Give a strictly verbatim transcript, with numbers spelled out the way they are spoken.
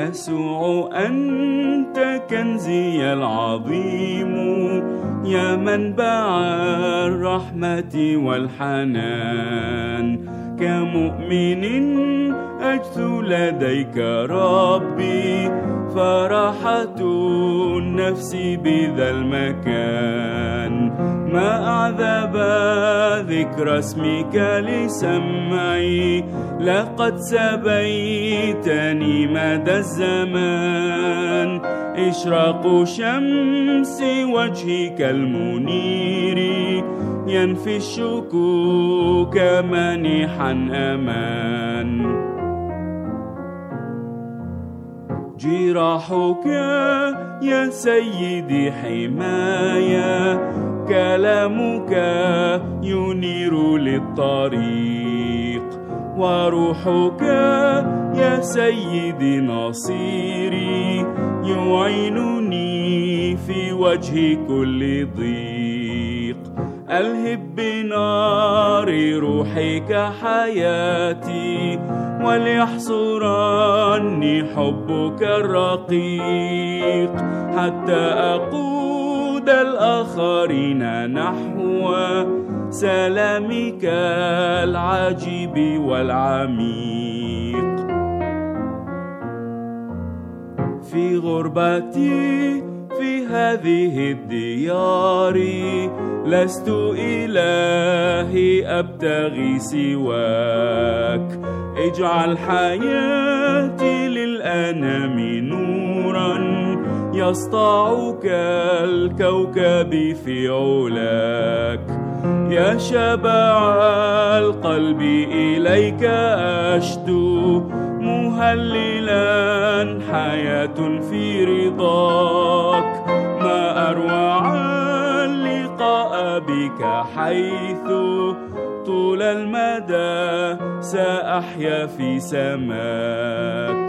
يسوع أنت كنزي العظيم، يا منبع الرحمة والحنان. كمؤمن أجثو لديك ربي، فرحة النفس بذا المكان. ما أعذب ذكر اسمك لسمعي، لقد سبيتني مدى الزمان. إشراق شمس وجهك المنير ينفي الشكوك مانحا أمان. جراحك يا سيدي حماية، كلامك ينير للطريق. وروحك يا سيدي نصيري، يعينني في وجه كل ضيق. ألهب بنار روحك حياتي، وليحصرني حبك الرقيق، حتى أقود الآخرين نحو سلامك العجيب والعميق. في غربتي في هذه الديار، لست إلهي أبتغي سواك. اجعل حياتي للأنام نورا، يسطع كالكوكب في علاك. يا شبع القلب إليك أشدو، مهللا حياة في رضاك. ما أروع اللقاء بك، حيث طول المدى سأحيا في سماك.